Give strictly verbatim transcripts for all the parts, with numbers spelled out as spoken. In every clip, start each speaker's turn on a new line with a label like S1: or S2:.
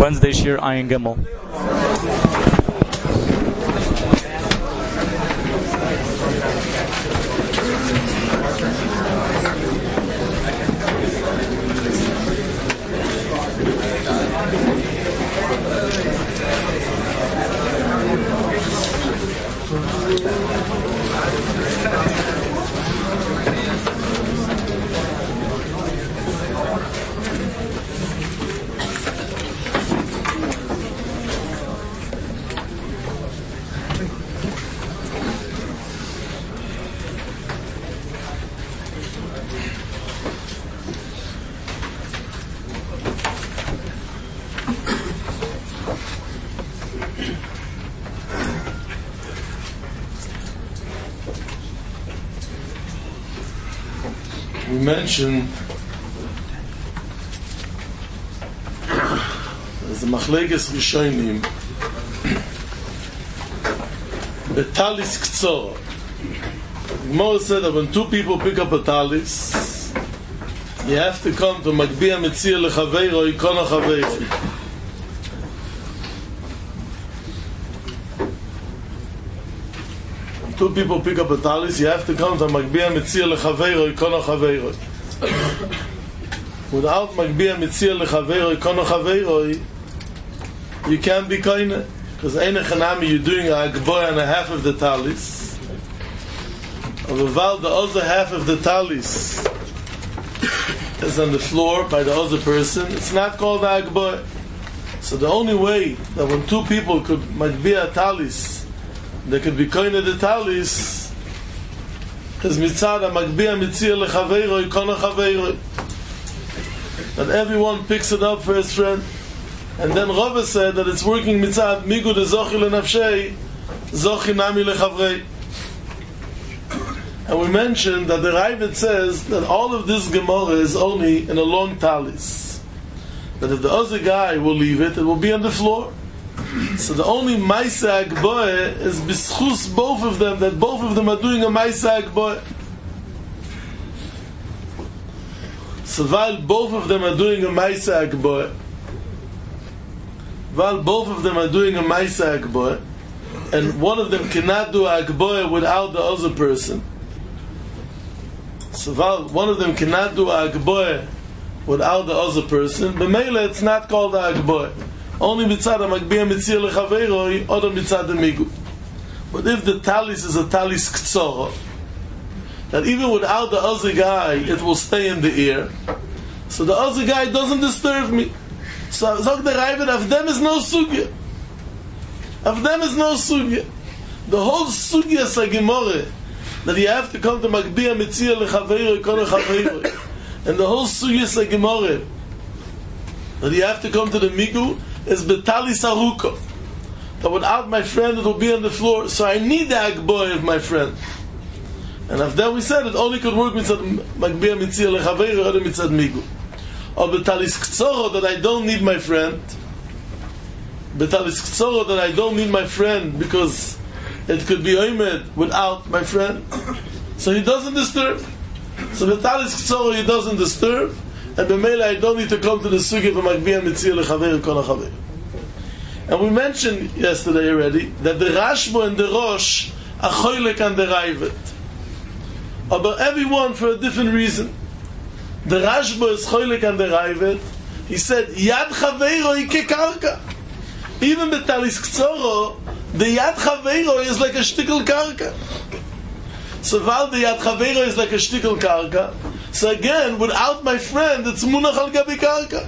S1: Wednesday Shir Ayin Gimel.
S2: We mentioned as a machlekes rishonim betalis ktsor. Gemara said that when two people pick up a talis, you have to come to Magbiya Metzia lechaveiro ikona chaveiro. Two people pick up a talis, you have to come to Magbiya Metzia lechaveiro ikona chaveiro. Without Magbiya Metzia lechaveiro ikona chaveiro, you can't be koine, because ein echanami you're doing a agboy and a half of the talis. But the other half of the talis is on the floor by the other person, it's not called a agboy. So the only way that when two people could Magbiya a talis, they could be koine the talis, is mitzad Magbiya Metzia lechaveiro ikona chaveiro. That everyone picks it up for his friend. And then Rava said that it's working mitzad migu de zochi lenafshei, zochi nami lechavrei. And we mentioned that the Ravid says that all of this Gemara is only in a long talis. That if the other guy will leave it, it will be on the floor. So the only Maisa Agboe is bischus both of them, that both of them are doing a Maisa Agboe. So while both of them are doing a Maisa Agboe, while both of them are doing a Maisa Agboe, and one of them cannot do Agboe without the other person, so while one of them cannot do Agboe without the other person, b'meila it's not called Agboe. Only mitzad Magbiya Metzia lechaveiro, or mitzad migu. But if the talis is a talis ktsoro, that even without the other guy, it will stay in the ear, so the other guy doesn't disturb me. So Zog the Ravid, of them is no sugya. Of them is no sugya. The whole sugya sagimore, that you have to come to Magbiya Metzia lechaveiro ikona chaveiro, and the whole sugya sagimore, that you have to come to the migu, is betali saruko. That without my friend it will be on the floor, so I need the agboy of my friend. And after we said it only could work mitzad Magbiya Metzia lechaveiro or mitzad migu. Or betalis ktsoro, that I don't need my friend. Betalis ktsoro, that I don't need my friend because it could be oimed without my friend. So he doesn't disturb. So betalis ktsoro he doesn't disturb. And b'meila I don't need to come to the sugi for Magbiya Metzia lechaveiro kol hachaveiro. And we mentioned yesterday already that the Rashba and the Rosh are choylek and the Ravid. But everyone for a different reason. The Rashba is choylek and the Ravid. He said Yad Chaveiro ike karka. Even betalis ktsoro, the Yad Chaveiro is like a shtickle karka. So while the Yad Chaveiro is like a shtickle karka, so again, without my friend, it's munach al gabi karka.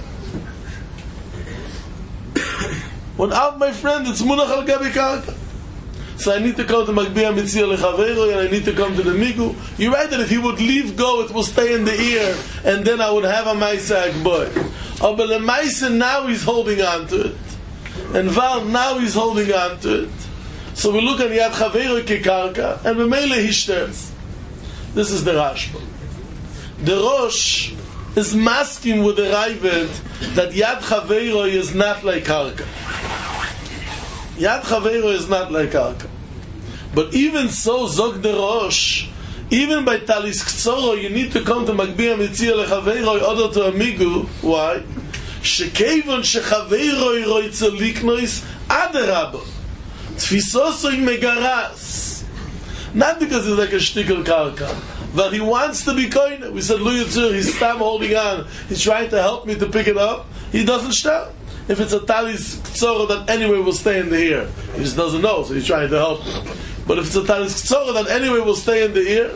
S2: Without my friend, it's munach al gabi karka. So I need to come to Magbiya Metzia lechaveiro, and I need to come to the migu. You're right that if he would leave go, it will stay in the ear, and then I would have a Maisa Agboy. Oh, but the Maisa now he's holding on to it. And Val now he's holding on to it. So we look at Yad Chaveiro kekarka, and B'meile he stirs. This is the Rashba. The Rosh is masking with the Ravid that Yad Chaveiro is not like karka. Yad Chaveiro is not like karka. But even so, Zog the Rosh, even by Talis Ktsoro, you need to come to Magbiya Metzia lechaveiro in order to amigu. Why? שכיוון שחברוי רוצה לקנוס אדרבה תפיסוסוי מגרס, not because he's like a shtickle karka, but he wants to be koine. We said Lu Yitzur, he's stam holding on, he's trying to help me to pick it up, he doesn't stop. If it's a talis ktsora that anyway will stay in the ear, he just doesn't know, so he's trying to help me. But if it's a talis ktsora that anyway will stay in the ear,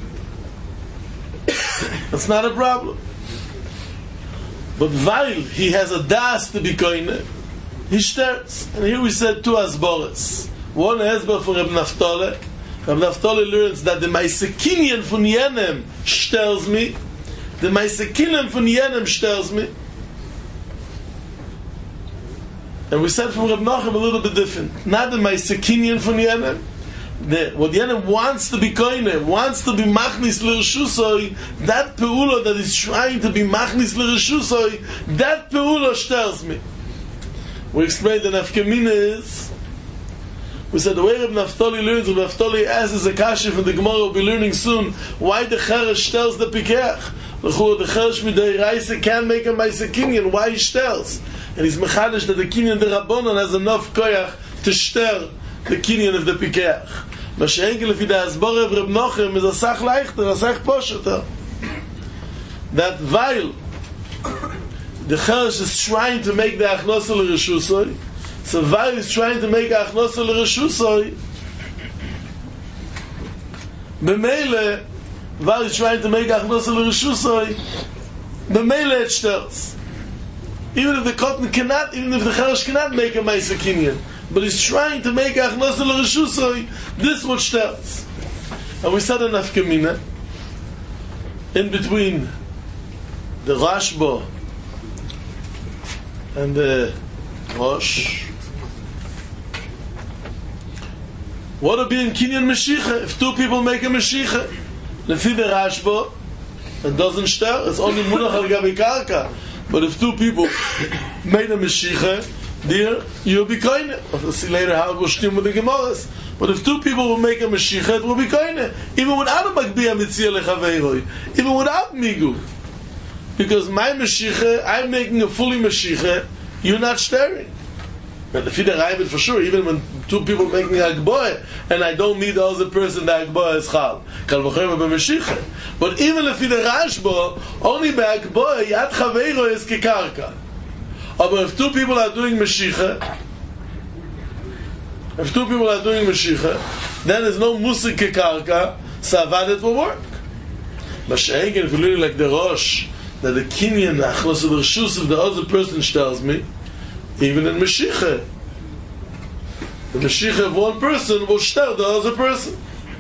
S2: that's not a problem. But while he has a das to be koine, he starts. And here we said two asboras. One asbor for Reb Naftali. Reb Naftali learns that the Maisekinian von Yenem sters me. The Maisekinian von Yenem sters me. And we said from Reb Nachum a little bit different. Not the Maisekinian von Yenem. The, what Yenem wants to be koine, wants to be machnis l'reshusoi, that peula that is trying to be machnis l'reshusoi, that peula sters me. We explained that Nafkamina is, we said the way Reb Naftali learns, Reb Naftali asks a kasha from the Gemara, we'll be learning soon, why the Cheresh tells the Pikeach. The Cheresh midei Reise can't make a Maisa Kinyan, why he tells? And he's mechadish that the Kinyan the Rabbonon has enough koyach to stir the Kinyan of the Pikeach. Mashenkel if he does Asbor of Reb Nochem is a sach leichter, a sach posheter. That while the Cheresh is trying to make the Achnosa l'Reshusoi, so while he's trying to make Achnosa l'Reshusoi, b'meile, while he's trying to make Achnosa l'Reshusoi, b'meile it stirs. Even if the cotton cannot, even if the Cheresh cannot make a Maisa Kinyan, but he's trying to make Achnosa l'Reshusoi, this what stirs. And we said in Nafkamina, in between the Rashba and the Rosh, what would be in Kinyan Mashiach if two people make a Mashiach? Lefi the Rashba, it doesn't stir, it's only Munach al Gabi Karka. But if two people made a Mashiach, there you'll be koine. We'll see later how it will stem with the Gemaras. But if two people will make a Mashiach, it will be koine. Even without a Makbiya Mitzia Lechaveiroi. Even without Migu. Because my Mashiach, I'm making a fully Mashiach, you're not stirring. But if you derive it for sure, even when two people making a Agboy, and I don't need the other person, the Agboy is Chal. Kal v'choyma b'Mashiach. But even if you derashbo, only by Agboy, Yad Chaveiro is Kekarka. But if two people are doing Mashiach, if two people are doing Mashiach, then there's no Musik Kekarka, so Avad it will work. Mashiach, if you're like the Rosh, that the Kinyan, the Achnos of the Reshus of the other person tells me, even in Mashiach, the Mashiach of one person will stir the other person.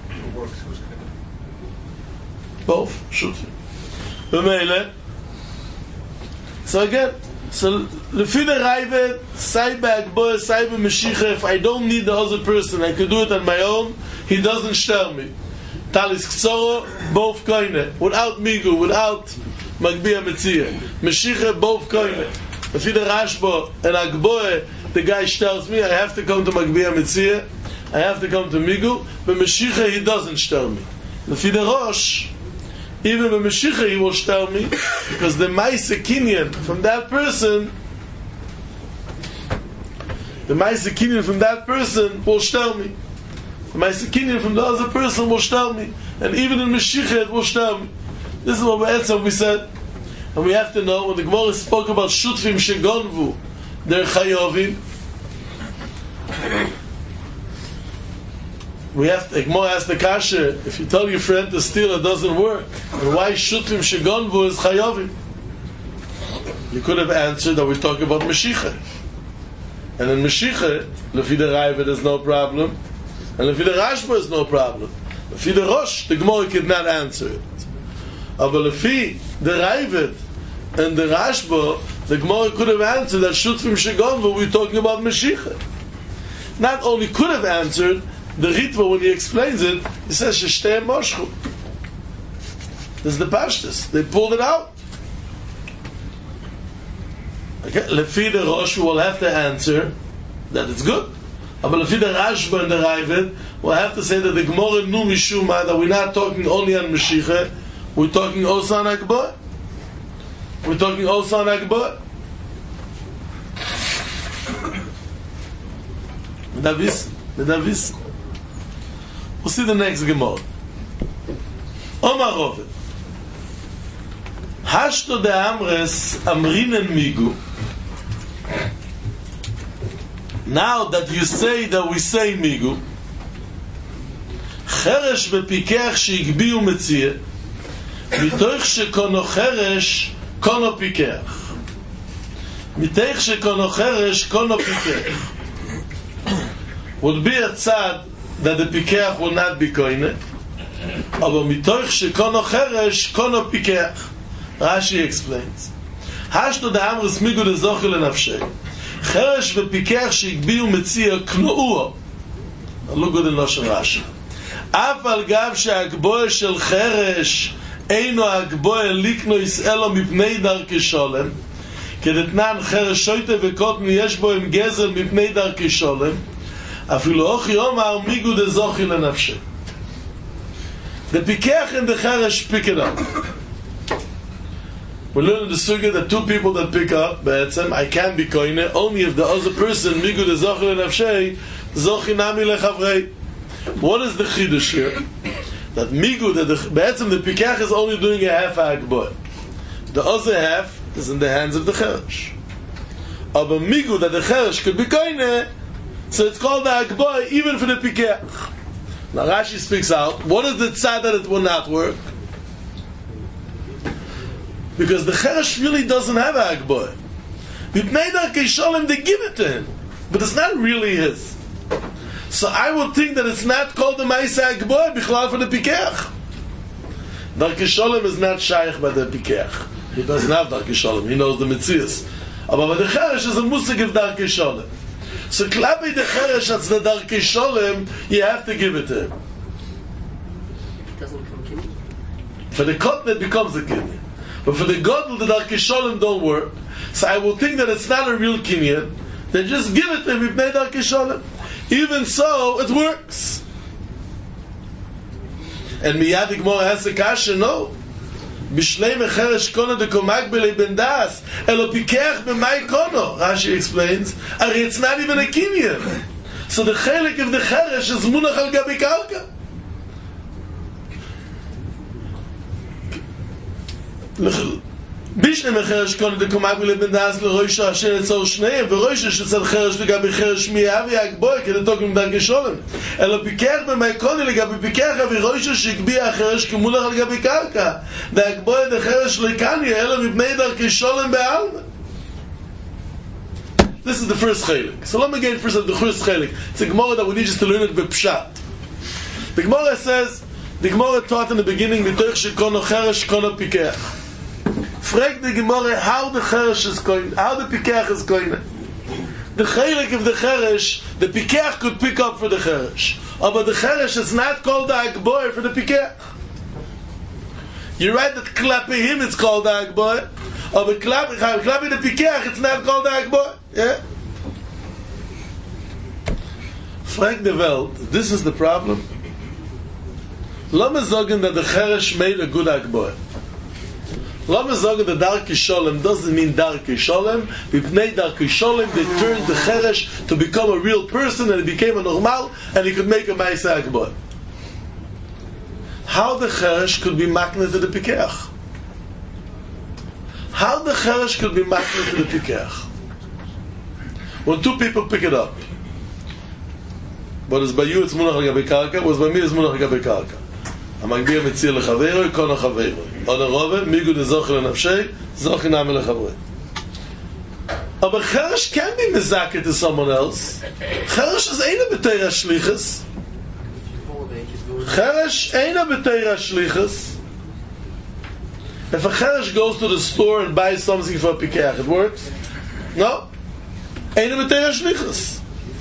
S2: Both, should be. So again, so lefi the Raivet, say by Agboy, say by Mashiach, if I don't need the other person, I can do it on my own, he doesn't stir me. Talis Ksoro, both koine, without Migu, without Magbiya Metzia. Mashiach, both koine. If the Rashba and Agboy, the guy tells me I have to come to Magbiya Metzia, I have to come to Migu, but Mashiach he doesn't stir me. If the Rosh, even when Mashiach he will stir me, because the Maisa Kinyan from that person, the Maisa Kinyan from that person will stir me. The Maisa Kinyan from the other person will stir me, and even in Mashiach it will stir me. This is what we answer. We said. And we have to know, when the Gemara spoke about Shutfim Shegonvu, they're Chayovim. We have to, the Gemara asked the Kasha, if you tell your friend to steal, it doesn't work. And why Shutfim Shegonvu is Chayovim? You could have answered that we're talking about Mashiach. And in Mashiach, Lefi the Raiva, there's no problem. And Lefi the Rashba, there's no problem. Lefi the Rosh, the Gemara could not answer it. Aber Lefi the Raivet and the Rashba, the Gemara could have answered that Shutfim Shegon, but we're talking about Mashiach. Not only could have answered, the Ritva, when he explains it, he says, Sheshtei Moshchu. This is the Pashtus. They pulled it out. Okay. Lefi the Rosh will have to answer that it's good. But Lefi the Rashba and the Raivet will have to say that the Gemara knew Mishuma, that we're not talking only on Mashiach, we're talking also on Agboy. We're talking also on Agboy. da wissen, da wissen. We'll see the next Gemara. Omar Rove. Hashto de Amres Amrinen Migu. Now that you say that we say Migu, Cheresh v'pikeach she'igbiu metzia, mitoich shekono cheresh kono pikeach. Mitoich shekono cheresh kono pikeach. Would be a tzad that the pikeach will not be koine, aber mitoich shekono cheresh kono pikeach. Rashi explains. Hashto da amrus migu de zoche lenafshei. Cheresh v'pikeach she'igbiu metzia knu'uo. Look good in Lashon Rashi. אף על גב שהגבוה של חרש אינו הגבוה ליקנויס אלו מפני דרכי שולם, כדתנן חרש שויטה וקוטן יש בו עם גזל מפני דרכי שולם, אפילו אוכי אומר מיגו דזוכי לנפשי. The pikech and the cheresh pick it up. We learn in the sugya that two people that pick up, בעצם, I can't be koine, only if the other person, migu דזוכי לנפשי, זוכי נמי לחברei. What is the chidush here? That migu, that the be'etzem the pikach is only doing a half ha'agboy. The other half is in the hands of the cheresh. But migu, that the cheresh could be koine, so it's called the ha'agboy even for the pikach. Now Rashi speaks out. What is the tzad that it will not work? Because the cheresh really doesn't have a ha'agboy. Mipnei darkei sholem, they give it to him, but it's not really his. So I would think that it's not called the Ma'aseh Hagboy bichlal for the Pikech. Darkei Sholem is not shaykh by the Pikech. He doesn't have Darkei Sholem. He knows the Metzias. But by the Cheresh is a musig of Darkei Sholem. So klapi the Cheresh that's the Darkei Sholem, you have to give it to him.
S1: It doesn't become kinyan.
S2: For the Kotn it becomes a kinyan. But for the Godel the Darkei Sholem don't work. So I will think that it's not a real kinyan. Then just give it to him if made Darkei Sholem. Even so, it works. And miyad the Gemara has a kasha, no. Bishlei mecheresh kono de komak b'lei ben das, elo pikech b'mai kono. Rashi explains, ari it's not even a kinyan. So the chelik of the cheresh is munach al gabi karka. בישנה מחרש קונה דקומה בלבן דאס לרוישה אשר אצל שניהם ורוישה שצל חרש לגבי חרש מייה ויגבוי כדתוק עם דרכי שולם אלא פיקח במאיקוני לגבי פיקח ורוישה שהגביע החרש כמולך על גבי קרקע והגבוי דחרש לקניה אלא מפני דרכי שולם בעלמה. This is the first chelik. So let me get first of the first chelik. It's a Gemara that we need just to learn it with Pshat. The Gemara says, the Gemara taught in the beginning mitoich shekono cheresh kono pikech. Frag the Gemara how the cheresh is going, how the pikech is going. The chelik of the cheresh, the pikech could pick up for the cheresh, but the cheresh is not called the agboy for the pikech. You're right that klapi him it's called the agboy, but klapi klapi the pikech it's not called the agboy. Yeah. Frag the Welt. This is the problem. Lama zogen that the cheresh made a good agboy. Lama zogen that Darkei Sholem doesn't mean Darkei Sholem. B'pnei Darkei Sholem they turned the cheresh to become a real person and he became a normal and he could make a Ma'aseh Hagboy. How the cheresh could be makna to the pikech? How the cheresh could be makna to the pikech? When two people pick it up, but it's by you it's munach al gabi karka, was by me it's munach al gabi karka. המגביר מציע לחברו, יקון לחברו. עוד הרבה, מיגו דזוכר לנפשי, זוכר נעמי לחברו. אבל חרש can be mezakeh to someone else. חרש is אינה בתירה שליחס. חרש אינה בתירה שליחס. If a חרש goes to the store and buys something for a pikech, it works? No. אינה בתירה שליחס.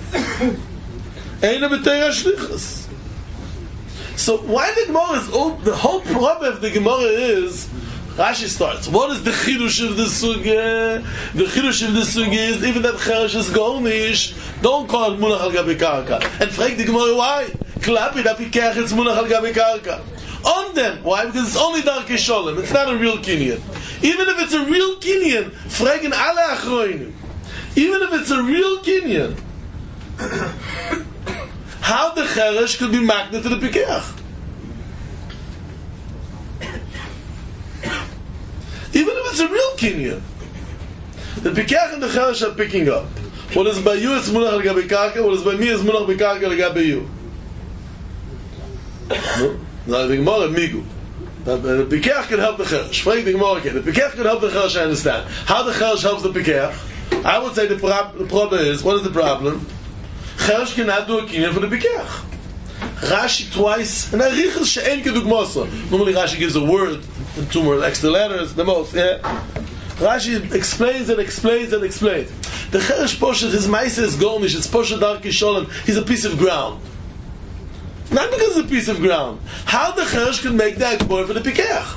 S2: אינה בתירה שליחס. So why the Gemara is oh, the whole problem of the Gemara is Rashi starts. What is the chidush of the sugya? The chidush of the sugya is even that cheresh is golnish. Don't call it munach al gabi karka. And frag the Gemara why? Klapi da pikech it's munach al gabi karka. On them. Why? Because it's only Darkei Sholem. It's not a real kinyan. Even if it's a real kinyan, fragen alle achroinim. Even if it's a real kinyan. how the cheresh could be magnet to the pikeach. Even if it's a real kinyan. The pikeach and the cheresh are picking up. What is by you, it's munach l'gabe karka. What is by me, is munach b'karka l'gabe you. No, the Gemara migu. The pikeach can help the cheresh. Frank the Gemara can. The pikeach can help the cheresh. I understand. How the cheresh helps the pikeach? I would say the, prob- the problem is, what is the problem? Cheresh cannot do a kinyan for the pikeach. Rashi twice, and I richel she'en kedugmoso. Normally Rashi gives a word, and two more extra letters, the most, yeah? Rashi explains and explains and explains. The cheresh poshet, his maisa is golnish, it's poshet darki sholem, he's a piece of ground. Not because it's a piece of ground. How the cheresh can make that boy for the pikeach?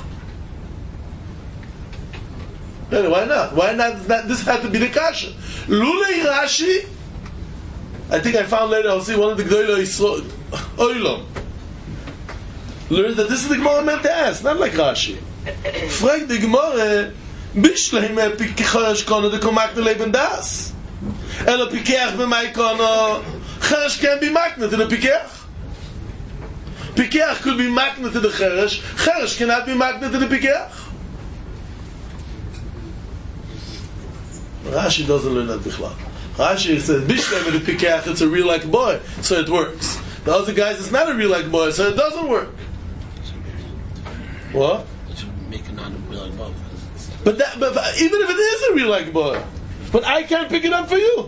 S2: Why not? Why not? That, this had to be the kasha. Lulei Rashi, I think I found later, I'll see one of the Gdoilo Yisrael, Oilom, learned that this is the Gemara meant to ask, not like Rashi. Frag the Gemara, Bishleim Pikeach Kono de Komak de Leben Das. Elo Pikeach b'may Kono, Cheresh can be magnet to the Pikeach. Pikeach could be magnet to the Cheresh, Cheresh cannot be magnet to the Pikeach. Rashi doesn't learn that bichlal. Rashi says, Bishleim with the Pikeach, it's a real like boy, so it works. The other guys, it's not a real like boy, so it doesn't work. What?
S1: Make a non-real like boy.
S2: But, that, but but even if it is a real like boy, but I can't pick it up for you.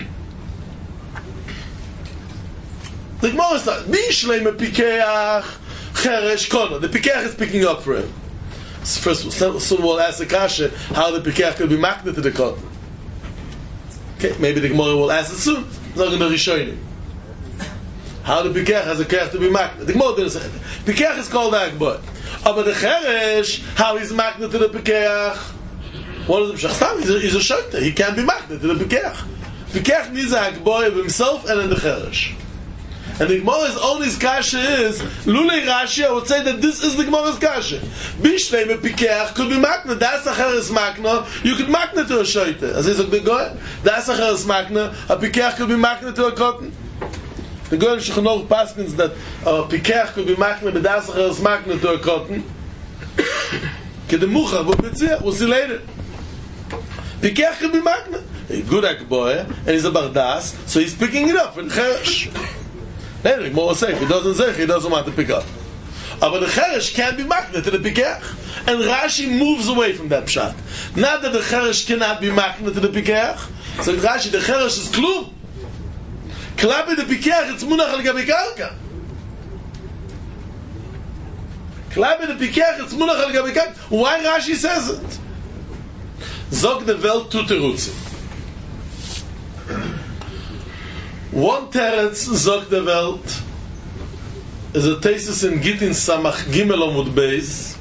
S2: The Gemara says, Bishleim Pikeach Cheresh Kono. The Pikeach is picking up for him. First, soon we'll ask the kasha how the Pikeach could be magnet to the cotton. Okay, maybe the Gemara will ask it soon. It's not going to Rishonim. How the Pikeach has a Keach to be magnet. The Gemara didn't say it. Pikeach is called Akbar. Oh, but the Cheresh, how he's magnet to the Pikeach? What is the Pshachstam? He's a, he's a Shokta. He can't be magnet to the Pikeach. Pikeach needs an Akbar of himself and in the Cheresh. And the Gemara's only kasha is Lulei Rashi. I would say that this is the Gemara's kasha. Bishleim Pikeach could be magnet. That's a cheres magna. You could magnet to a shoyte. As is the goy. That's a cheres magna. A Pikeach could be magnet to a cotton. The goy Shulchan Paskins that a Pikeach could be magnet, but that's a cheres magna to a cotton. Ke the mucha would be there. We'll see later. Pikeach could be magnet. A good akboy, and he's a bardas, so he's picking it up for the cheresh. Anyway, more safe. If he doesn't say, he doesn't want to pick up. Uh, but the cheresh can't be magnet to the pikeach. And Rashi moves away from that pshat. Not that the cheresh cannot be magnet to the pikeach. So Rashi, the cheresh is klum. Klapi the pikeach, it's munach al gabi karka. Klapi the pikeach, it's munach al gabi karka. Why Rashi says it? Zog the Welt tu terutzim. One teretz zog the Welt is a thesis in Gittin Samach Gimel Amud Beis.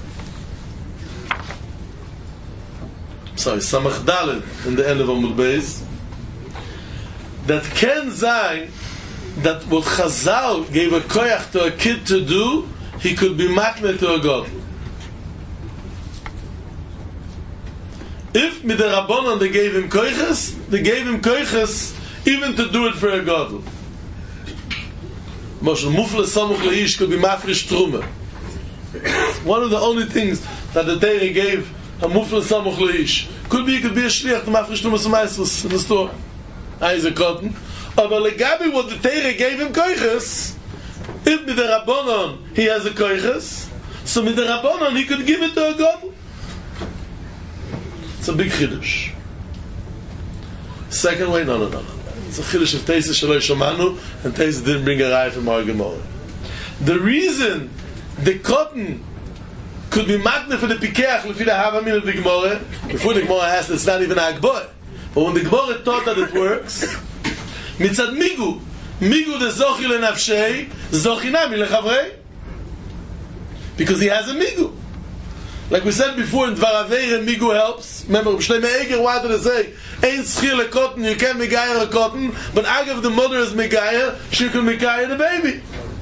S2: Sorry, Samach Daled in the end of Amud Beis. That can zayn that what Chazal gave a koyach to a kid to do, he could be makne to a god. If midarabonon they gave him koyches, they gave him koyches even to do it for a god. Moshe Mufle Samuch Leish could be mafresh trume. One of the only things that the Torah gave a Mufle Samuch Leish. Could be, it could be a shliach to mafresh trume Samaisus in the store. He's a cotton. But legabi what the Torah gave him koyches, if midarabonon he has a koyches, so midarabonon he could give it to a god. It's a big chiddush. Second way, no, no, no, no. It's a chiddush of Teisa Shaloi Shomanu, and Teisa didn't bring a raya from our Gemara. The reason the cotton could be magna for the pikeach lefi the havamin of the Gemara, before the Gemara asked, it's not even a Akbar. But when the Gemara thought that it works, mitzad migu, migu de zochi lenafshei, zochi nami lechavrei, because he has a migu. Like we said before, in Dvar Aveira, migu helps. Remember, Shlomo Eiger wanted to say, ain't schil a cotton, you can't megayer a cotton, but agav the mother is megayer, she can megayer the baby.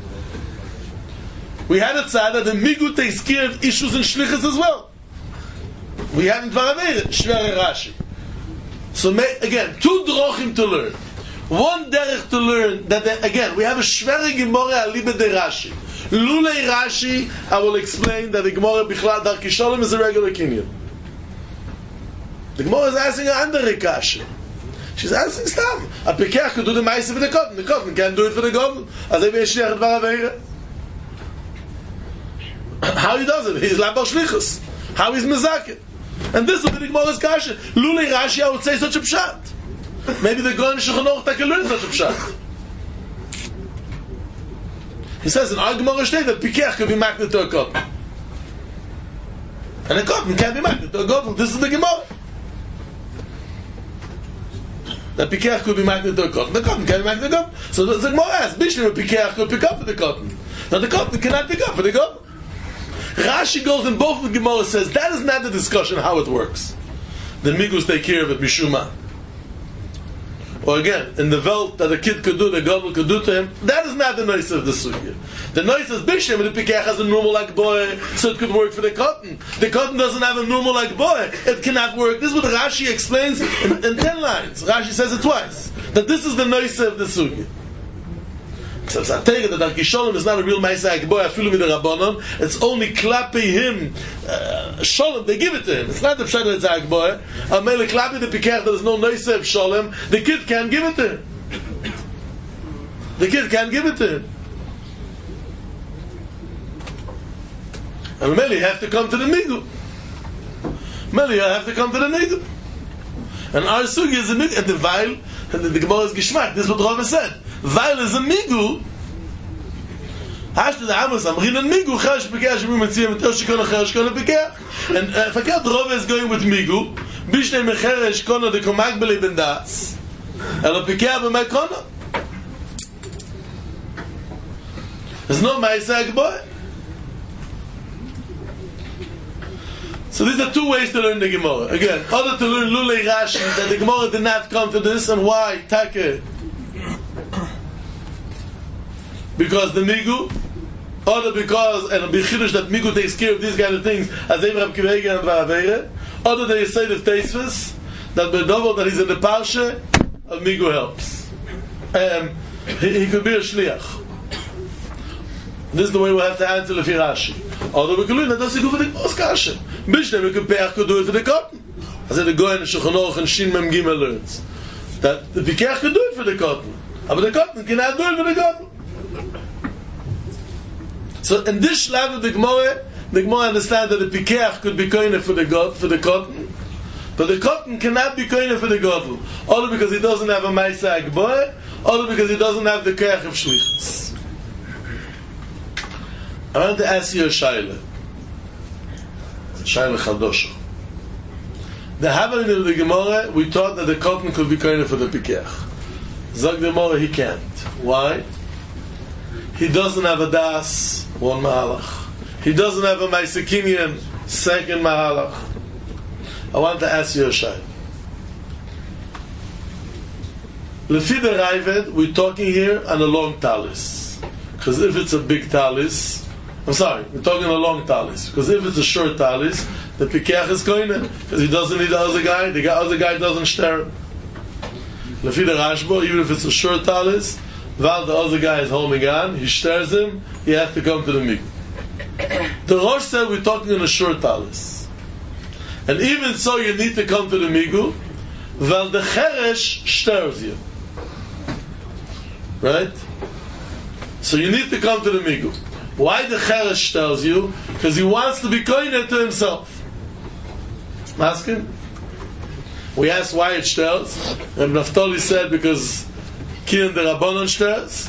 S2: We had a tzad that the migu takes care of issues and shlichus as well. We had in Dvar Aveira, Shver Rashi. So again, two drochim to learn. One derech to learn that they, again we have a shvere Gemara alibe de Rashi. Lulei Rashi, I will explain that the Gemara Bichlal Darkei Sholem is a regular kinyan. The Gemara is asking an andere kasha. She's asking Stam. A Pekach could do the Maisa for the cotton. The cotton can't do it for the government. As if he's Shliach Dvar Aveira. How he does it? He's Labal Shlichus. How he's Mezakeh. And this will be the Gemara's kasha. Lulei Rashi, I would say such a pshat. Maybe the Goyen Shulchan Aruch can learn such a pshat. He says in our Gemara state that Pekach could be magnet to a cotton. And a cotton can't be magnet to a cotton. This is the Gemara. That Pekach could be magnet to a cotton. The cotton can't be magnet to a cotton. So the Gemara asks, Bishnu Pekach could pick up for the cotton. Now the cotton cannot pick up for the cotton. Rashi goes in both of the Gemara says that is not the discussion how it works. The Migus take care of it, Mishuma. Or again, in the Welt that a kid could do, the Gadol could do to him, that is not the noise of the Sugya. The noise is Bishim, and the Pekach has a normal like boy, so it could work for the cotton. The cotton doesn't have a normal like boy, it cannot work. This is what Rashi explains in, in ten lines. Rashi says it twice. That this is the noise of the Sugya. So I take it that Darkei Sholem is not a real Maisa Akboy, I feel with the Rabbanon. It's only klapi him, uh, Sholem, they give it to him. It's not the Pshat that it's Akboy. Amele klapi the Pekach, there is no Noise of Sholem. The kid can't give it to him. The kid can't give it to him. And Amele, you have to come to the Migu. Amele, you have to come to the Migu. And our Sugi is a Migu, and the Weil, and the, the Gemara is Geshmak. This is what Rava said. Weil is a migu. Hast the Amos Amrin and migu. Chash Pekach Shemu Mitzvah Mitosh Shikon Acher Shikon Pekach. And if I can't, Rava is going with migu. Bishnei Mecher Shikon the Komak Beli Ben Das. Elo Pekach b'Mekona. There's no Ma'aseh Akboy. So these are two ways to learn the Gemara. Again, other to learn Lulei Rashi that the Gemara did not come to this, and why? Take. Because the Migu, or because, and be Chiddush that Migu takes care of these kind of things, as Abraham Kivega and Varavere, or they say the Teisvus, that Bedovo, that he's in the Parsha, of Migu helps. Um, he, he could be a Shliach. This is the way we have to answer the Rashi. Although we can learn that doesn't go for the Oskasha. Mishnah, we could pay could do it for the cotton. As in the Goyen Shulchan Aruch and Shin Mem Gimel learns. That the Pekach could do it for the cotton. But the cotton cannot do it for the cotton. So in this shlav of the Gemara, the Gemara understands that the Pekach could be koine for the god for the cotton, but the cotton cannot be koine for the gadol, only because he doesn't have a Maisa Akboy, only because he doesn't have the Keach of Shlichus. I want to ask you a shaila. Shaila Chadosha. The Havalim of the Gemara, we thought that the cotton could be koine for the Pekach. Zog the Gemara, he can't. Why? He doesn't have a das, one mahalach. He doesn't have a Maisekinian, second mahalach. I want to ask you a shay. Lefi the Raavad, we're talking here on a long talis. Because if it's a big talis, I'm sorry, we're talking a long talis. Because if it's a short talis, the Pekach is going in. Because he doesn't need the other guy, the other guy doesn't stare. Lefi the Rashba, even if it's a short talis, while the other guy is holding on, he stares him, he has to come to the mikveh. The Rosh said we're talking on a short talis. And even so you need to come to the mikveh, while the cheresh stares you. Right? So you need to come to the mikveh. Why the cheresh stares you? Because he wants to be koine to himself. Ask him. We asked why it stares. And Naftali said because Kirin the Rabbanon stairs.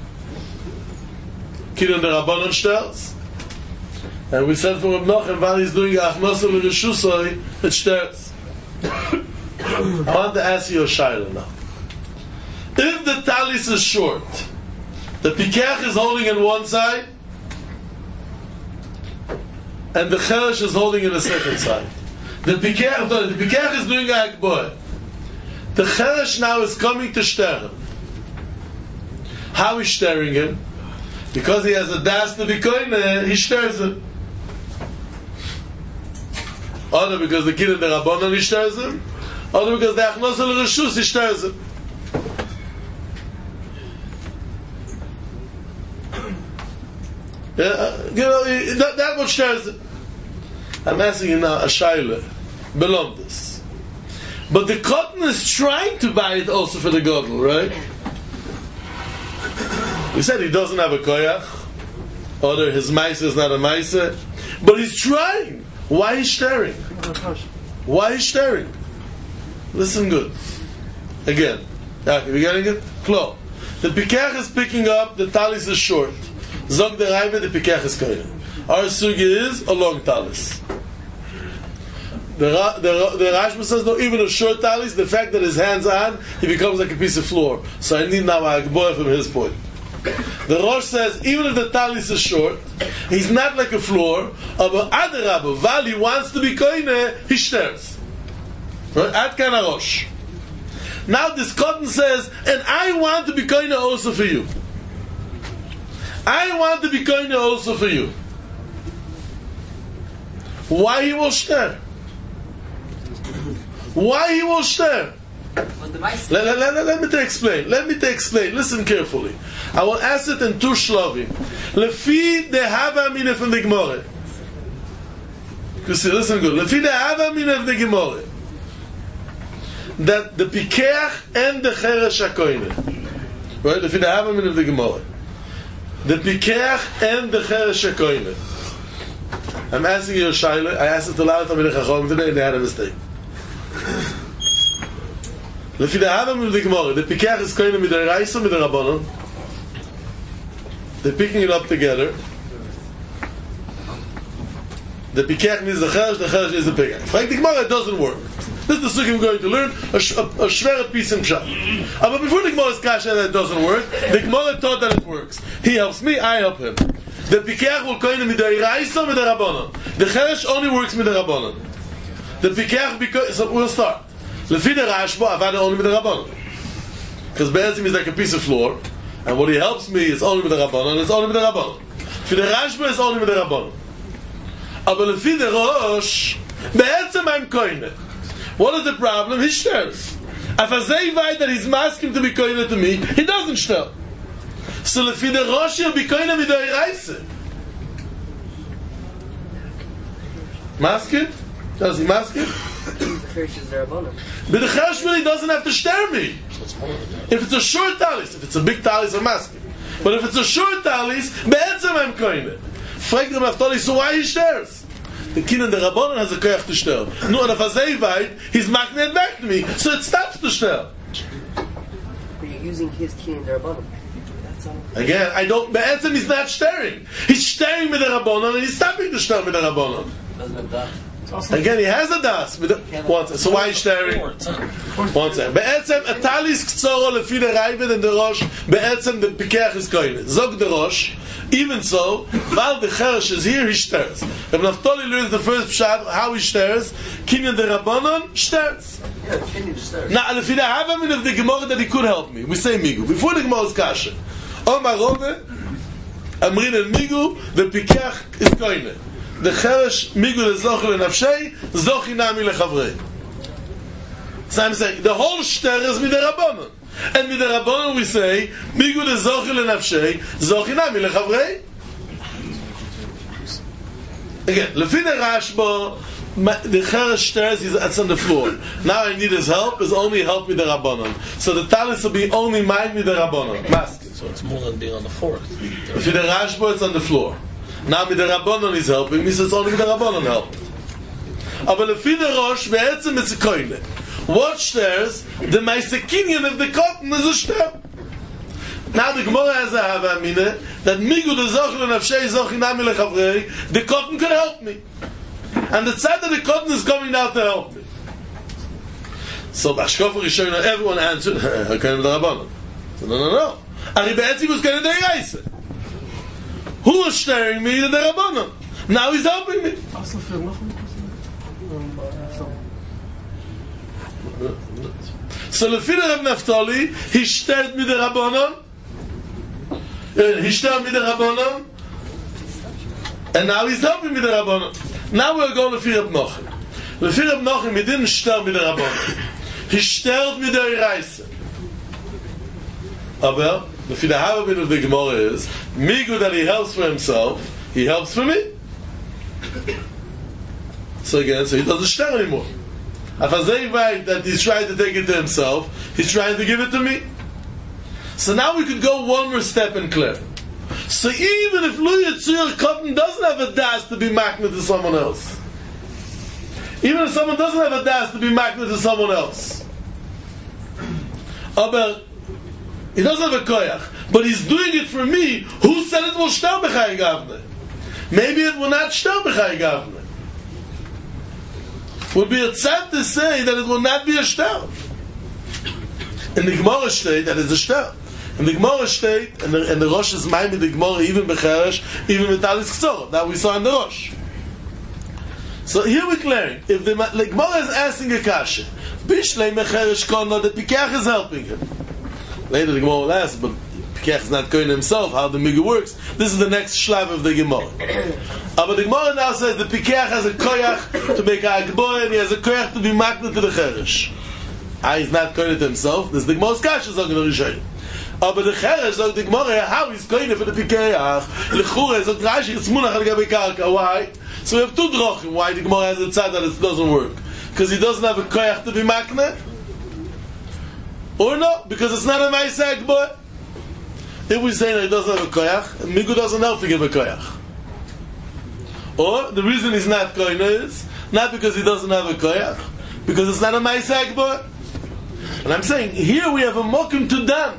S2: Kirin the Rabbanon stairs. And we said for Reb Nochem, while he's doing Achnosah l'Reshusoi, it stairs. I want to ask you a shayla now. If the talis is short, the Pekach is holding in one side, and the Cheresh is holding in the second side. The Pekach, the Pekach is doing Akboy. The Cheresh now is coming to stare him. How is staring him? Because he has a das to be koine, he stares him. Or because the kid of the Rabbanon, he stares him. Or because the Achnosah l'Reshus, he stares him. Uh, you know, that, that what stirs it. I'm asking you now, a shaila, belong this. But the cotton is trying to buy it also for the gadol, right? We said he doesn't have a koyach, or his maisa is not a maisa, but he's trying. Why is staring? Why is staring? Listen good. Again. Okay, we getting it? Klo. The pikach is picking up, the talis is short. Zog the Raiva, the pikach is koyach. Our sugi is a long talis. The, the, the Rashba says, no, even a short talis, the fact that his hand's on, he becomes like a piece of floor. So I need now a boy from his point. The Rosh says, even if the talis is short, he's not like a floor, but Adarabba, while he wants to be koine, he stares. Right? Ad kana Rosh. Now this cotton says, and I want to be koine also for you. I want to be koine also for you. Why he will stare? Why he will stare? Let, let, let, let me to explain. Let me to explain. Listen carefully. I will ask it in two shlovim. Lefi de hava mina from the Gemara. You see, listen good. Lefi de hava mina from the Gemara. That the pikeach and the cheresh hakoine. Right? Lefi de hava mina from the Gemara. The pikeach and the cheresh hakoine. I'm asking you a shaila. I asked it to a lot of Talmidei Chacham today, and they had a mistake. Lefi the Adam of the Gemara, the pikach is koine with the Raisa with the Rabbanon. They're picking it up together. The pikach means the cheresh, the cheresh is the pikach. Like the Gemara, it doesn't work. This is the sugi we're going to learn, a, a, a shveret piece in shah. Uh, but before the Gemara's kasha that it doesn't work, the Gemara thought that it works. He helps me, I help him. The pikach will koine with the Raisa with the Rabbanon. The cheresh only works with the Rabbanon. The pikach, because, so we'll start. Lefi the Rashba, Avada only with the Rabbanon. Because Be'ezim is like a piece of floor, and what he helps me is only with the Rabbanon, it's only with the Rabbanon. For the Rashba is only with the Rabbanon. But Lefi the Rosh, Be'ezim I'm koine. What is the problem? He stares. If I say that he's masking to be koine to me, he doesn't stare. So Lefi the Rosh, he'll be koine with the Iraisa. Mask it? Does he mask it?
S3: But
S2: the cheresh really doesn't have to stare me. If it's a short talis, if it's a big talis, I'm masking. But if it's a short talis, be'etzem I'm koine. Frag the Naftali, so why he stares? The kin and the Rabbanon has a koyach to stare. No, and if I say weit, he's magnet back to me, so it stops to stare.
S3: But you're using his kin and the Rabbanon.
S2: Again, I don't. Be'etzem he's not staring. He's staring with the Rabbanon, and he's stopping to stare with the Rabbanon.
S1: Doesn't have that.
S2: Again, he has a das. One second. So why is staring? One second. Be'etzem, a talis ktsoro lefi the Raiva and the Rosh. Be'etzem, the pikach is koine. Zog the Rosh. Even so, while the cheresh is here, he stares. If Naftali learns the first pshat, how he stares, Kinyan the Rabbanon stares.
S3: Yeah, Kinyan stares.
S2: Now, lefi the Havamin of the Gemara that he could help me. We say Migu. Before the Gemara's kasha. Omar Rove, Amrin el Migu, the pikach is koine. The cheresh migu lezochel lenafshei, zochi nami lechavrei. So I'm saying the whole shter is mit der Rabbanon, and mit der Rabbanon we say migu lezochel lenafshei, zochi nami lechavrei. Again, lefi the Rashba, the cheresh shter is it's on the floor. Now I need his help. Is only help with the Rabbanon. So the talis will be only mine with the Rabbanon. Mask.
S1: So it's more than being on the floor.
S2: Lefi the Rashba, it's on the floor. Now with the Rabbanon is helping, means it's only with the Rabbanon helping. Aber lefi the Rosh, be'etzem it's a koine. What stares? The meisekinyan of the cotton is a shter. Now the Gemara has a hava amina, that migu de zoch lenafshei zochi nami lechavrei, the cotton can help me. And the tzad of the cotton is coming out to help me. So Bashkofa Rishona, everyone answered, I can't with the Rabbanon. So no, no, no. Ari be'etzim was going to do Iraisa. Who was staring me? The Rabbanon. Now he's helping me. So lefi the Rav Naftali, he stared me the Rabbanon. He stared me the Rabbanon. And now he's helping me the Rabbanon. Now we're going to lefi Rav Nochim. Lefi Rav Nochim, he didn't stare me the Rabbanon. He stared me the Iraisa. Aber the Fidahavabin of the Gemara is Migu that he helps for himself, he helps for me. So again, so he doesn't share anymore. If I say right that he's trying to take it to himself, he's trying to give it to me. So now we could go one more step and clear. So even if Lu Yitzir Cotton doesn't have a das to be magnet to someone else, even if someone doesn't have a das to be magnet to someone else, aber he doesn't have a koyach, but he's doing it for me, who said it will shtar b'chai gavne? Maybe it will not shtar b'chai gavne. Would be a tzad to say that it will not be a shtar. In the Gemara state that it's a shtar. In the Gemara state, and the, and the Rosh is mine with the Gemara even b'cheresh, even with Talis K'tzor. That we saw in the Rosh. So here we're clearing. If the, the Gemara is asking a kasha, Bishlei mecheresh kono, the Pikach is helping him. Later the Gemara will ask, but Pikach is not going himself, how the Migu works. This is the next shlav of the Gemara. Uh, but the Gemara now says the Pikach has a koyach to make a agboy, and he has a koyach to be magnet to the cheresh. Ah, he's not going to himself. This is the Gemara's kasha, is not going to Rishonim. Uh, but the cheresh, so the Gemara, how he's going for the Pikach, L'chure, so Rashi, it's munach al-gabi karka. Why? So we have two drochim why the Gemara has a tzad that it doesn't work. Because he doesn't have a koyach to be magnet? Or no, because it's not a ma'aseh agboy. If we say that he doesn't have a koyach, Migu doesn't help to give a koyach. Or the reason he's not koyach is not because he doesn't have a koyach, because it's not a ma'aseh agboy. And I'm saying here we have a mokum to dan.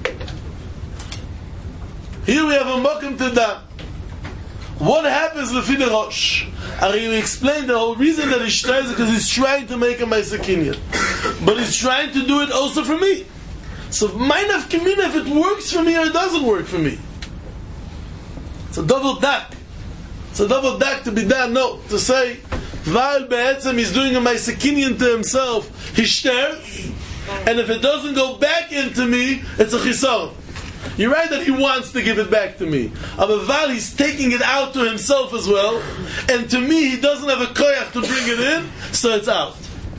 S2: Here we have a mokum to dan. What happens with the Rosh? I will explain the whole reason that he shtays because he's trying to make a ma'aseh kinyan, but he's trying to do it also for me. So mine of kimina, if it works for me or it doesn't work for me. It's a double dak. It's a double dak to be done. No, to say Val be'etzem he's doing a ma'aseh kinyan to himself. He shtays, and if it doesn't go back into me, it's a chisar. You're right that he wants to give it back to me. But he's taking it out to himself as well, and to me he doesn't have a koyach to bring it in, so it's out.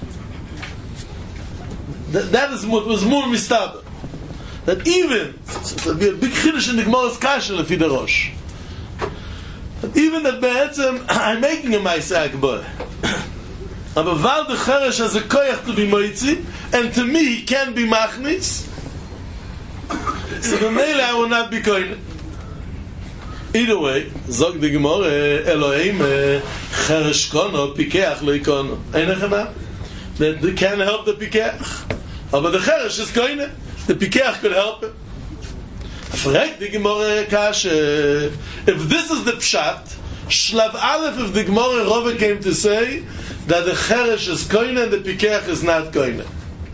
S2: That, that is what was more mistabah. That even, so be a big chiddush in the Gemara's kasha lefi the Rosh. That even that be'etzem, I'm making a ma'aseh agboy. But Val the cheresh has a koyach to be moitzi, and to me he can be machnis. So the mele I will not be koine. Either way, zog the Gemara, Elohim, cheresh kono, pikeach lo ikono. Ein echana? That they can help the pikeach. But the cheresh is koine. The pikeach could help him. Frag the Gemara kash, if this is the pshat, shlav aleph of the Gemara Rove came to say that the cheresh is koine and the pikeach is not koine.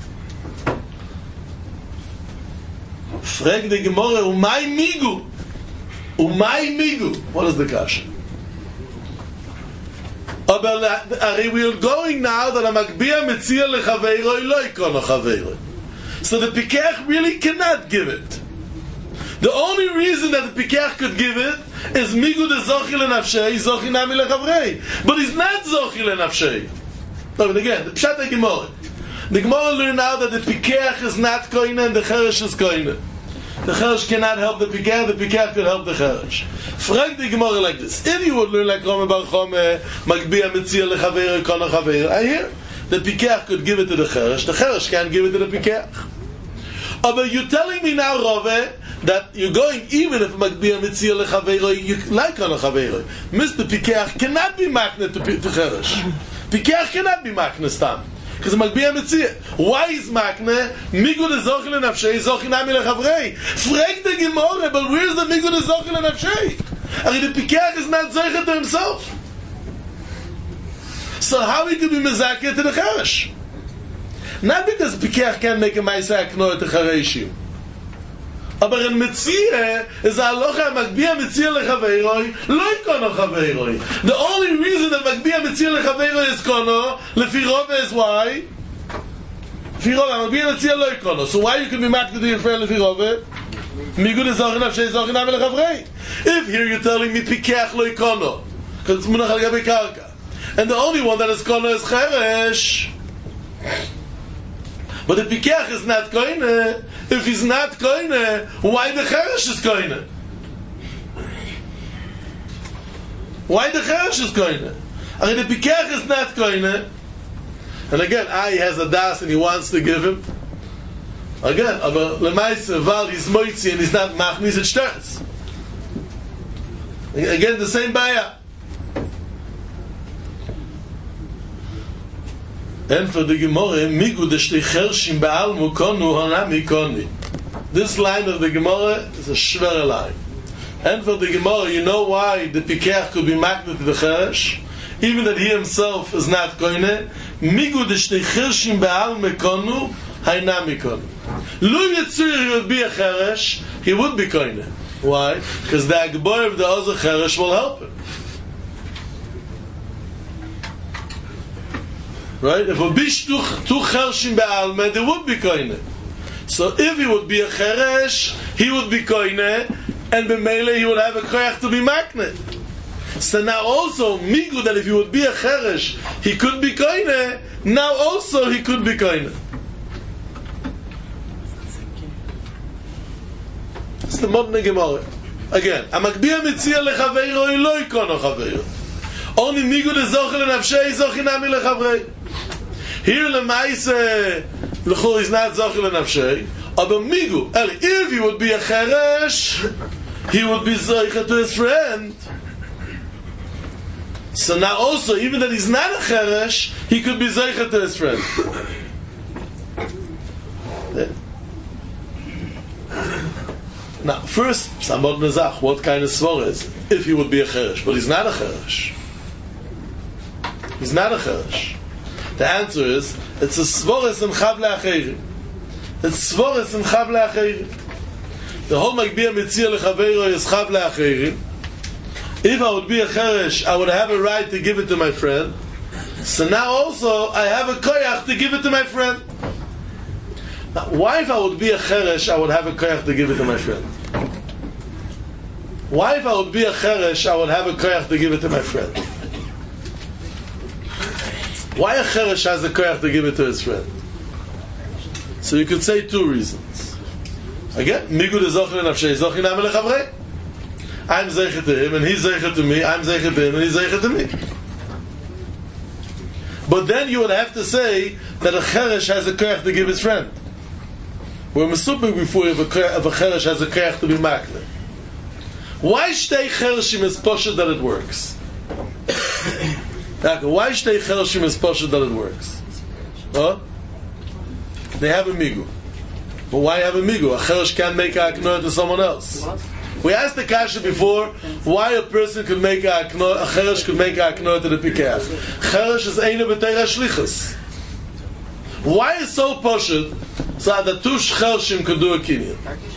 S2: Frag the Gemara, umay migu. Umay migu. What is the kasha? Are we are going now that a makbia metzia lechaveiroi lo ikono chaveiroi. So the pikach really cannot give it. The only reason that the pikach could give it is migu de zochi lenafshei, zochi nami lechavrei. But he's not zochi lenafshei. But again, the pshat the Gemara. The Gemara learned now that the pikach is not koine and the cheresh is koine. The cheresh cannot help the pikach, the pikach could help the cheresh. Frag the Gemara like this. If you would learn like Rome Bar Chome, Magbia Metzia Lechaveir, Kono Chaveir, I hear the pikach could give it to the cheresh, the cheresh can't give it to the pikach. Oh, but you're telling me now, Rove, that you're going, even if Magbia Metzia Lechaveir, you like Kono Chaveir. Mister Pikach cannot be magnet to cheresh. Pikach cannot be magnet stam. Because the Magbia Metzia. Why is Makne? Migu de Zochel and Nafshei, Zochel Nami Lechavrei. Frag the Gemara, but where's the Migu de Zochel and Nafshei? I mean, the Pikach is not Zochel to himself. So how he could be Mezakeh to the Cheresh? Not because Pikach can't make a Ma'aseh Aknoah to Cheresh. Aber in Metzia is a halacha Magbia Metzia lechaveiroi lo ikono chaveiroi. The only reason that Magbia Metzia lechaveiroi is kono lefi Rove is why? Lefi Rove Magbia Metzia lo ikono. So why you can be maked to your friend lefi Rove? Migu de zochi nafshei zochi nami lechavrei. If here you're telling me pikach lo ikono because it's munach al gabi karka, and the only one that is kono is cheresh. But the Pikeach is not koine. If he's not koine, why the Cheresh is koine? Why the Cheresh is koine? I mean, the Pikeach is not koine. And again, ah, he has a das and he wants to give him. Again, aber lemaise, weil he's moitzi and he's not machnis, it starts. Again, the same baya. And for the Gemara, migu de shtei chershim ba'al mukonu hanami koni. This line of the Gemara is a shver line. And for the Gemara, you know why the Pikeach could be magnet to the Cheresh? Even that he himself is not koine. Migu de shtei chershim ba'al mukonu hanami koni. Lu yitzur, he would be a Cheresh, he would be koine. Why? Because the Agboy of the other Cheresh will help him. Right? If a bish two Chershim be'alme, there would be koine. So if he would be a Cheresh, he would be koine, and b'meile he would have a koyach to be makne. So now also, migu that if he would be a Cheresh, he could be koine, now also he could be koine. It's the modern Gemara. Again, Amakbiyah mitzia lechaveiro ilo ikono chaveiro. Only migu de zochel nafshei zochinami lechavrei. Here lemaise lechol is not zochel nafshei. Aber migu, if he would be a cheresh, he would be zochel to his friend. So now also, even that he's not a cheresh, he could be zochel to his friend. Yeah. Now, first, Samod Nezach, what kind of svor is? If he would be a cheresh, but he's not a cheresh. He's not a cheresh. The answer is, it's a svoris in chav le'acherim. It's svoris in chav le'acherim. The whole Magbiyah mitzia lechaveiro is chav le'acherim. If I would be a cheresh, I would have a right to give it to my friend. So now also, I have a koyach to give it to my friend. Now, why if I would be a cheresh, I would have a koyach to give it to my friend? Why if I would be a cheresh, I would have a koyach to give it to my friend? Why a cheresh has a koyach to give it to his friend? So you could say two reasons. Again, migu de zochel nafshei zochinam lechavrei. I'm zeichet to him and he's zeichet to me. I'm zeichet to him and he's zeichet to me. But then you would have to say that a cheresh has a koyach to give his friend. We're mesupik before if a cheresh has a koyach to be makne. Why shtei chereshim is poshet that it works? Why shtei chereshim is poshet that it works? Huh? They have a migu. But why have a migu? A cheresh can't make a aknoah to someone else. We asked the kasha before why a person could make a aknoah, a cheresh could make a aknoah to the pikeach. Cheresh is eine b'teira shlichus. Why is so poshet so that the two chereshim could do a kinyan?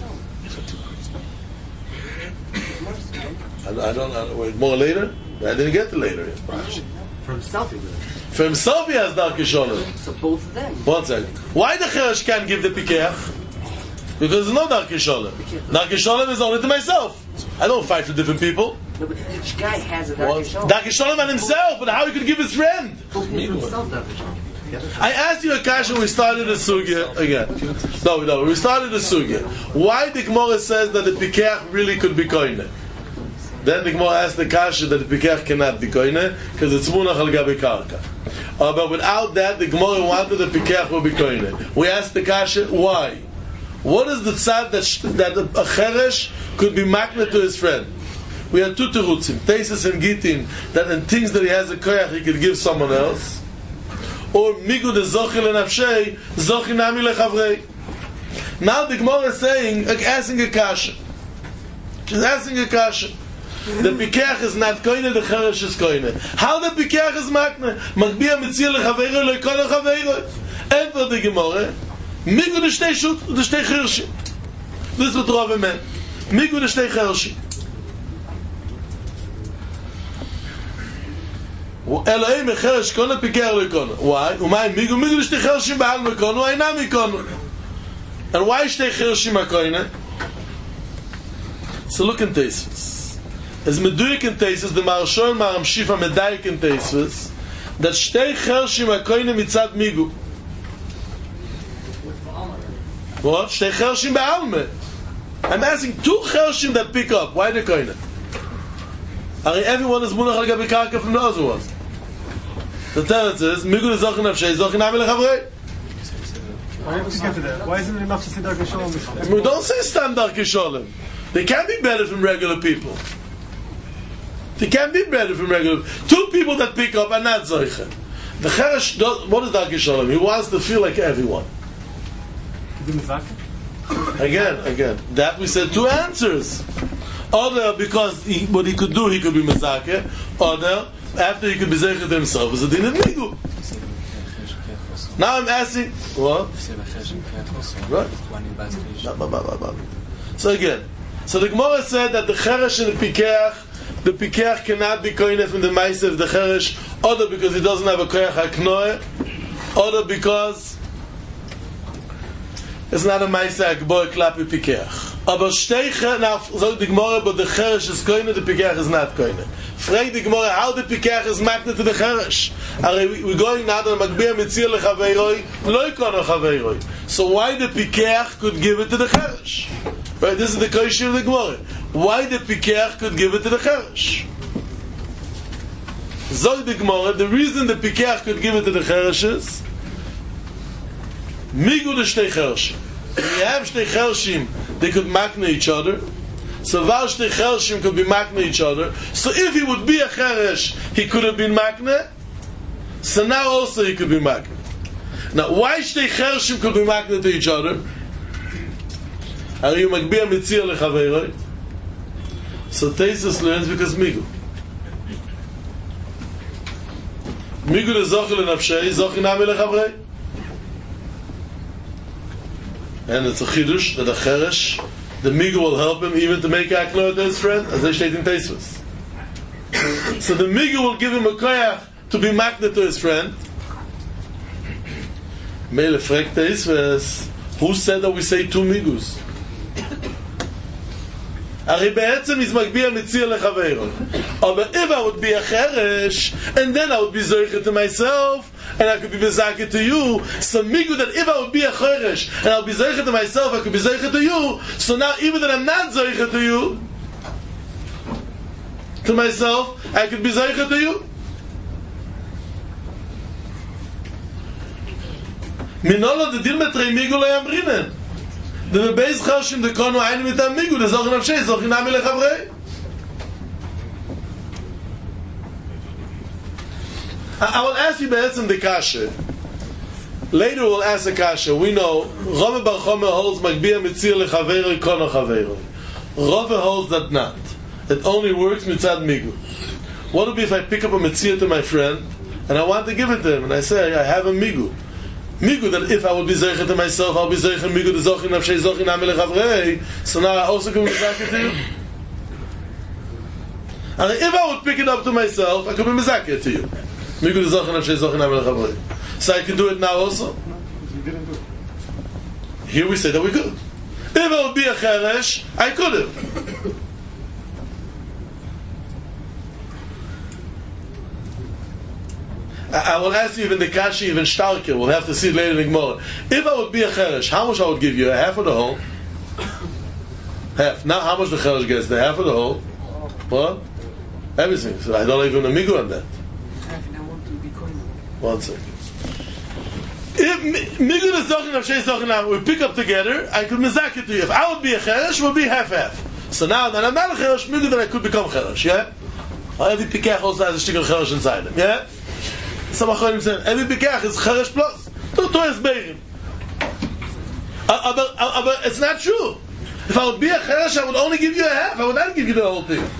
S2: I, I don't know. Wait, more later? I didn't get to later.
S3: For himself, he will.
S2: For himself, he has Darkei Sholem.
S3: So both of them.
S2: One second. Why the Cheresh can't give the Pikeach? Because there's no Darkei Sholem. Darkei Sholem is only to myself. I don't fight for different people.
S3: No, but each guy has a Darkei Sholem.
S2: Darkei Sholem on himself, but how he could give his friend?
S3: Himself Darkei Sholem.
S2: I asked you a question when we started the sugya again. No, no, we started the sugya. Why the Gemara says that the Pikeach really could be koine? Then the Gemara asked the kasha that the Pikeach cannot be koine because it's munach al gabi karka. Uh, but without that, the Gemara wanted the Pikeach will be koine. We asked the kasha why. What is the tzad that sh- that a cheresh could be makne to his friend? We had two terutzim, Teisus and Gitin, that in things that he has a koyach he could give someone else. Or migu de zochil and afshei zochinami lechavrei. Now the Gemara is saying, asking a kasha. She's asking a kasha. The Pikeach is not koine, the cheresh is koine. How the Pikeach is makne? Magbiyah mitzia lechaveiro leikon lechaveiro. And for the Gemara, migu de shtei shut, de shtei chershim. This is what Rava meant. Migu de shtei chershim. Elohim cheresh koine, Pikeach leikon. Why? Umay migu migu de shtei chershim ba'al mekon, u'ainam mekon. And why shtei chershim are koine? So look in Teisvus. As meduyik in Teisvus, the Maharsha and Maharam Shifa medayik in Teisvus, that shtei chershim are koine mitzad migu. What? Shtei chershim be'alme. I'm asking two chershim that pick up. Why the koine? Everyone is munach al gabi karka from the other one. The teretz is migu de zochin nafshei zochin nami lechavrei.
S4: Why have to get to that? Why isn't it enough to say Darkei Sholem?
S2: We don't say stand Darkei Sholem. They can be better from regular people. They can be better from regular. Two people that pick up are not zoiche. The cheresh, does, what is Darkei Sholem? He wants to feel like everyone. Again, again. That we said two answers. Other because he, what he could do, he could be mezakeh. Other after he could be zeichet himself is a din of migu. Now I'm asking, what? Right. So again, so the Gemara said that the cheresh and the pikeach, the pikeach cannot be koine from the ma'aseh of the cheresh, other because he doesn't have a koyach haknoeh, other because it's not a ma'aseh hakboy klapi pikeach. Aber steiche now so the Gemara, but the cheresh is koine, the pikeach is not koine. Frag the Gemara how the pikeach is magnet to the cheresh. We're going now to Magbia Mitzir lechaveiroi, lo yikono chaveiroi. So why the pikeach could give it to the cheresh? Right, this is the question of the Gemara. Why the pikeach could give it to the cheresh? Zog the Gemara, the reason the pikeach could give it to the cheresh is migu de shtei chershim. When you have shtei chershim, they could makne each other. So var shtei chershim could be makne each other. So if he would be a cheresh, he could have been makne. So now also he could be makne. Now why shtei chershim could be makne to each other? Are you magbia mitzir lechaveiroi? So Teisus learns because migu. Migu de zochel lenafshei, zochel nami lechavrei. And it's a chidush that a cheresh, the migu will help him even to make akno to his friend, as they state in Teisus. So the migu will give him a koyach to be magnet to his friend. Mele frek Teisus, who said that we say two migus? Ari be'etzem is magbia mitzir lechaveiroi. But if I would be a cheresh, and then I would be zoichet to myself, and I could be bezakeh to you, so migu that if I would be a cheresh, and I'll be zoichet to myself, I could be zoichet to you, so now even that I'm not zoichet to you, to myself, I could be zoichet to you. Minola the din metrei migu lo yamrinen. The beis chershim the kono ein mit am migu, the zochin nafshei, zochin nami lechavrei. I will ask you be'etzem the kasha. Later we'll ask the kasha. We know Rava Bar Choma holds magbia mitzir lechaveiroi kono chaveiroi. Rava holds that not. It only works mitzad migu. What would be if I pick up a mitzir to my friend and I want to give it to him and I say I have a migu. Migu that if I would be zeichet to myself, I'll be zeichet migu the zochin nafshei zochin nami lechavrei. So now I also can be mezakeh to you. And if I would pick it up to myself, I could be mezakeh to you. Migu the zochin nafshei zochin nami lechavrei. So I can do it now also. Here we say that we could. If I would be a cheresh, I could have. I will ask you even the kashi, even starker. We'll have to see it later in the Gemara. If I would be a cheresh, how much I would give you? A half or the whole? Half. Now, how much the cheresh gets? The half or the whole? What? Everything. So I don't even amigo on that. One second. If migu is zochin of shei zochin now we pick up together, I could mezak it to you. If I would be a cheresh, it would be half half. So now that I'm not a cheresh, migu that I could become cheresh. Yeah. Every pikach also has a stick of cheresh inside him. Yeah. Some achonim say every pikach is cheresh plus. Two two is beirim. But it's not true. If I would be a cheresh, I would only give you a half. I would not give you the whole thing.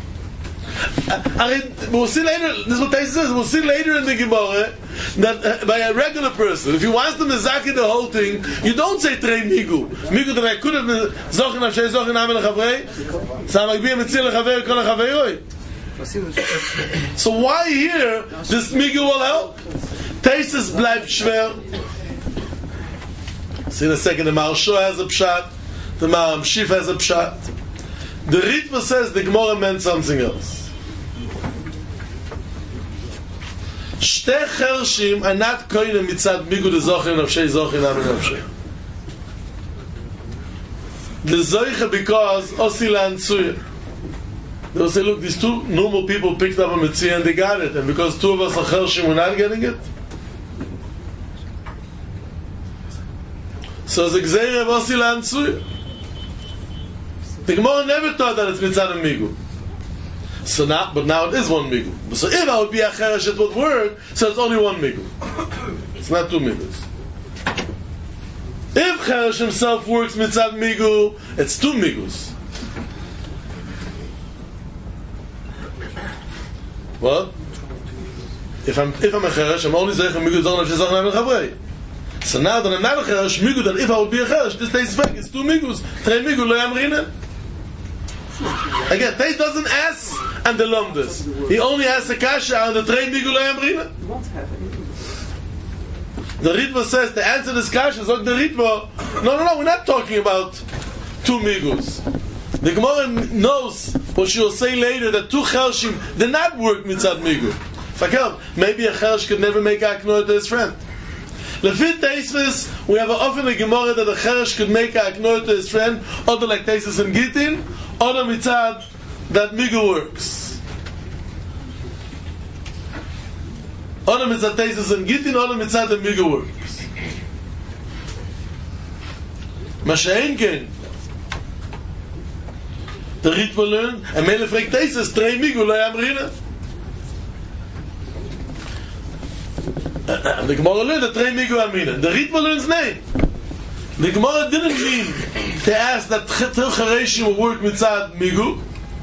S2: I mean, we'll see later. This is what Taisa says. We'll see later in the Gemara that uh, by a regular person, if he wants to mezakeh the whole thing, you don't say trei migu. Migu that I could have zochin avshei zochin amen lechavrei. So I'm magbia mitzir lechavrei kol lechavrei. So why here this migu will help? Taisa bleibt schwer. See in a second. The Maharsha has a pshat. The Mahamshif has a pshat. The Ritva says the Gemara meant something else. Shtei chershim are not koine mitzad migu de zochin nafshei zochin amin nafshei. the Zoicha because Osilan Tsuya. They'll say, look, these two normal people picked up a Mitzvah and they got it, and because two of us are Chershim, we're not getting it? So it's a Gzeira of Osilan Tsuya. The Gemara never thought that it's Mitzvah and Migu. So now, but now it is one Migu. So if I would be a Cheresh, it would work, so it's only one Migu. It's not two Migus. If Cheresh himself works Mitzvah Migu, it's two Migus. What? If I'm if I'm a Cheresh, I'm only Zeich Migu, Zon, if she's Zon, I'm a Chavrei. So now that I'm not a Cheresh, Migu, then if I would be a Cheresh, this stays fake, it's two Migus. Trei Migu, lo Yamrina. Again, Tais doesn't ask and the Lomdas. He only asks a Kasha on the Trei Migu, lo Yamrina. The Ritva says, the answer to this Kasha is like the Ritva. No, no, no, we're not talking about two Migus. The Gemara knows what she will say later that two Chershim did not work mitzad Migu. Fakel, maybe a Chersh could never make Aknoah to his friend. Lefit Teisvis, we have often a Gemara that a Chersh could make Aknoah to his friend, other like Teisvis and Gittin, other mitzad that Migu works. Other mitzad Teisvis and Gittin, other mitzad that Migu works. Masha'enken, the Ritva learned, and Mele fragt Teisvis, Trei Migu, lo Yamrina. The Gemara learned that Trei Migu Amina. The Ritva learns name. The Gemara didn't mean to ask that Til Chareshim will work mitzad Migu.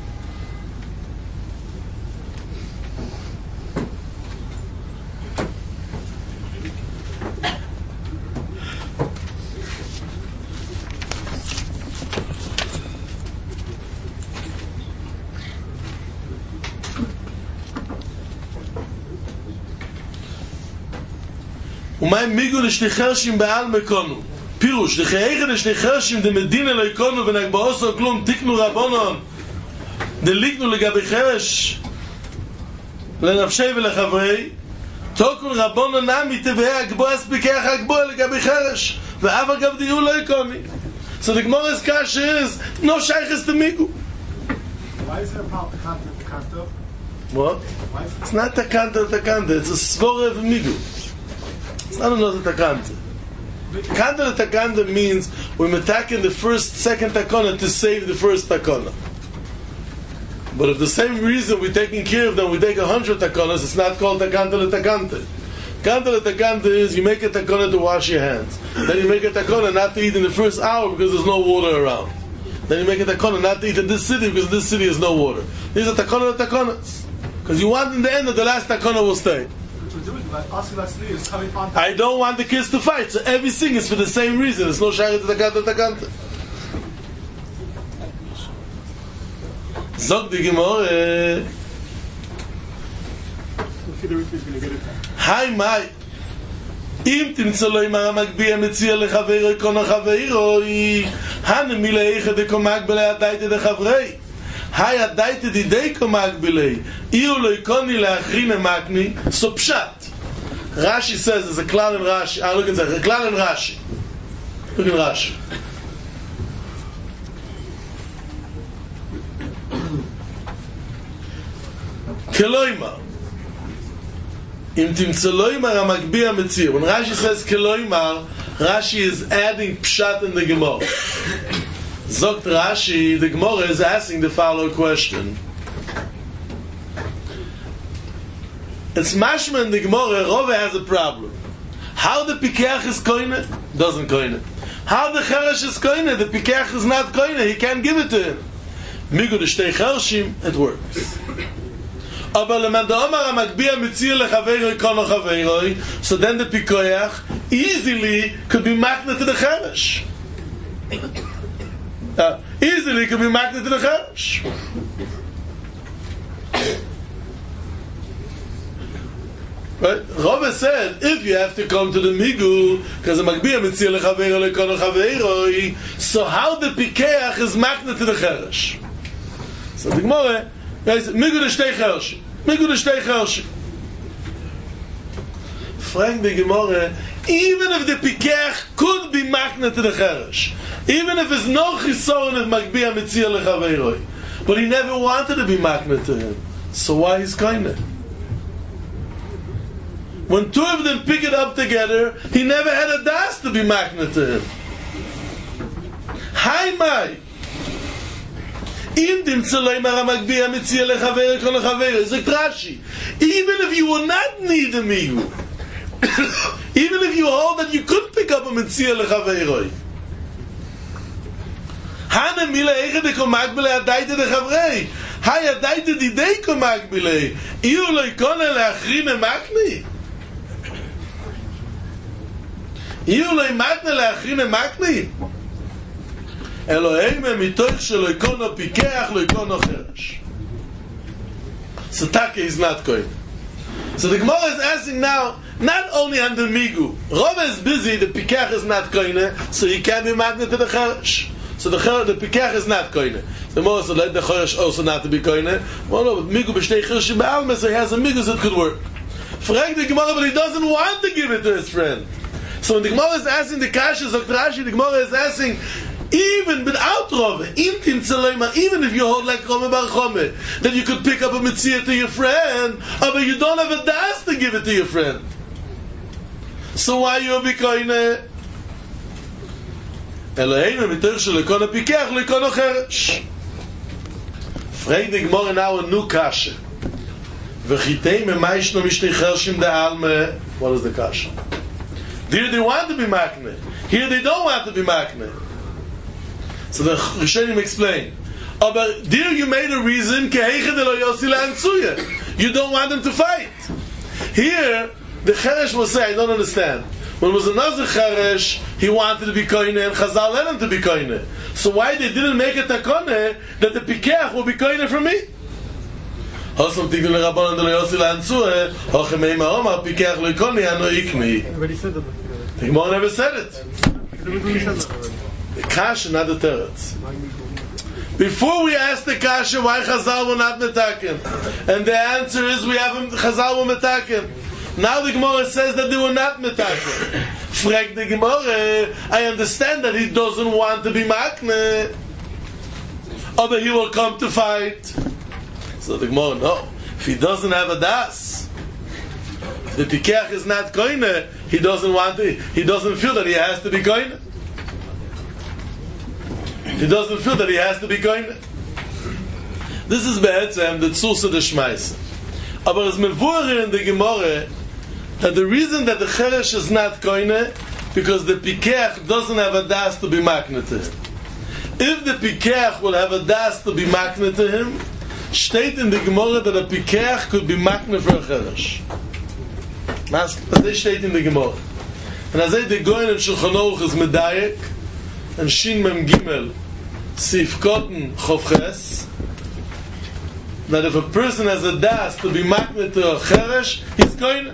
S2: ומאי מיגו לשני חרשים בעל מקונו פירוש, לחייך לשני חרשים דמדינה לא יקונו ונגבאוסו כלום תקנו רבונון דליקנו לגבי חרש לנפשי ולחברי תוקון רבונון נמי תבהה הגבוה הספיקח הגבוה לגבי חרש ואף אגב דיור לא יקוני. So the Gemara's kasha is no shaykhis to migu.
S4: Why is there a problem with the kanto?
S2: What? It's not takanta takanta, it's a svore of migu. It's not another takanta. Takanta takanta means we're attacking the first, second takana to save the first takana. But if the same reason we're taking care of them, we take a hundred takanas, it's not called takanta takanta. Takanta takanta is you make a takana to wash your hands. Then you make a takana not to eat in the first hour because there's no water around. Then you make a takana not to eat in this city because this city has no water. These are takana takanas. Because you want in the end that the last takana will stay. I don't want the kids to fight, so everything is for the same reason. There's no shaykhis to takanta takanta. Zog di Gemara. Hi mai. Im timtsoloi mar magbi amtsia le khavero kon khavero i han milei de komag bele adaite de khavrei. Hi adaite di de komag bele. Iu lo ikoni la akhrine magni so pshat. Rashi says there's a klal in Rashi. Ah, look at that. A klal in Rashi. Look at Rashi. Keloima. Im timtzeloima ramagbi ametzir. When Rashi says keloima, Rashi is adding pshat in the Gemara. Zogt Rashi, the Gemara is asking the following question. It's mashma in the Gemara, Rove has a problem. How the Pikeach is koine? Doesn't koine. How the Cheresh is koine? The Pikeach is not koine. He can't give it to him. Migu de shtei Chershim, it works. Aber leman da Omar HaMagbi HaMetzir lechaveroi kono chaveroi, so then the Pikeach easily could be makna to the Cheresh. Uh, easily could be makna to the Cheresh. Right? Rove said, if you have to come to the Migu, because the Magbiya Mitzir lechaveroi lekono chaveroi, so how the Pikeach is makna to the Cheresh? So the Gemara, guys, Migu de shtei Chershim. Migu de shtei Chershim. Frag the Gemara, even if the Pikech could be makna to the Cheresh, even if there's no chisoron of Magbiya Mitzia Lechaveiroi, but he never wanted to be makna to him, so why he's koine? When two of them pick it up together, he never had a das to be makna to him. Hai mai in dem Zeleimar Magbiya Mitzia Lechaveiroi Kon Lechaveiroi, Zek Rashi, even if you will not need a migu, even if you hold that you could pick up a Mitzia Lechaveiroi, Hana mila eiche de komagbele adaite de chavrei. Hai adaite di dei komagbele. Iu lo ikone leachrine makni. Iu lo imatne leachrine makni. Eloheime mitoich shelo ikono pikeach lo ikono cheresh. So Taka is not going. So the Gemara is asking now, not only on the migu. Rova is busy, the pikeach is not going, so he can't be magnet to the cheresh. So the the pikach is not koine. The most let the choresh also not to be koine. Well, no, but migu b'shtei chirshi ba'alma, so he has a migu that could work. Frag the Gemara, but he doesn't want to give it to his friend. So when the Gemara is asking the kasha, so Rashi, the Gemara is asking, even without Rove, intim tzeleima, even if you hold like Rome Bar Chome, that you could pick up a mitzvah to your friend, but you don't have a das to give it to your friend. So why you be koine? Eloheinu mitoch shel ikon hapikeach lo ikon hacheresh. Frag the Gemara now a new kasha. V'chitei memaishno mishtei chershim de'alme. What is the kasha? Here they want to be makne. Here they don't want to be makne. So the Rishonim explain. Oh, but there you made a reason keheiche de lo yosi la'ansuya. You don't want them to fight. Here the cheresh will say, I don't understand. When it was another cheresh, he wanted to be koine, and Chazal let him to be koine. So why they didn't make a takone that the pikeach will be koine for me? Hosam tikun leRabbanan de lo yosi la'ansuya. Hochemei ma'omar pikeach lo ikoni ano ikmi.
S4: But he said that.
S2: The Gemara never said it.
S4: He said that.
S2: The kasha, not the teretz. Before we ask the kasha why Chazal will not metaken, and the answer is we have Chazal will metaken. Now the Gemara says that they were not metaken. Frag the Gemara, I understand that he doesn't want to be makne, or that he will come to fight. So the Gemara, no. If he doesn't have a das, if the pikeach is not koine, he doesn't want to, he doesn't feel that he has to be koine. He doesn't feel that he has to be koine. This is be'etzem the tzursa de shmaisa. Aber es mevurer in the Gemara that the reason that the cheresh is not koine because the pikeach doesn't have a das to be makne to him. If the pikeach will have a das to be makne to him, state in the Gemara that a pikeach could be makne for a cheresh. As they state in the Gemara. And as they the goyin and Shulchan Aruch is medayek and Shin Mem Gimel Sif Kotten Chovches, that if a person has a das to be makne to a cheresh, he's going.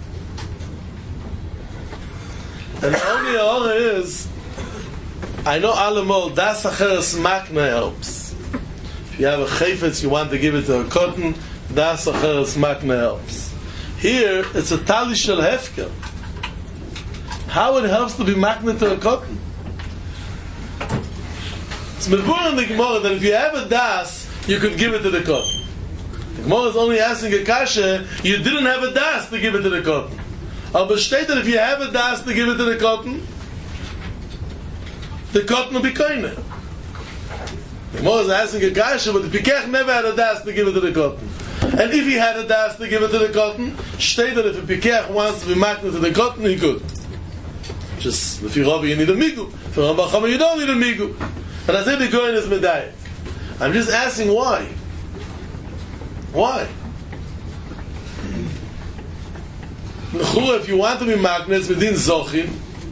S2: And the only order is, I know alamol das acheres makne helps. If you have a chayfetz, you want to give it to a cotton, das acheres makne helps. Here, it's a tali shel hefker. How it helps to be makne to a cotton? It's mevur in the Gemara that if you have a das, you could give it to the cotton. The Gemara is only asking a kasha, you didn't have a das to give it to the cotton. Aber state that if you have a das to give it to the cotton, the cotton will be koine. The Gemara is asking a kasha, but the pikech never had a das to give it to the cotton. And if he had a das to give it to the cotton, state that if a pikech wants to be makna to the cotton, he could. Just, if you Rabbi, you need a migu. For Rambam Chama, you don't need a migu. And I say the koine is medayek. I'm just asking why. Why? If you want to be makna within zochin,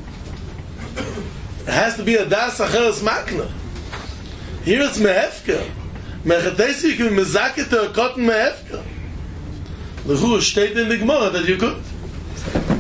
S2: it has to be a das acheres makna. Here it's mehefker. Mechatesi you can mezake to a cotton mehefker. The Ru steht in the Gemara that you could.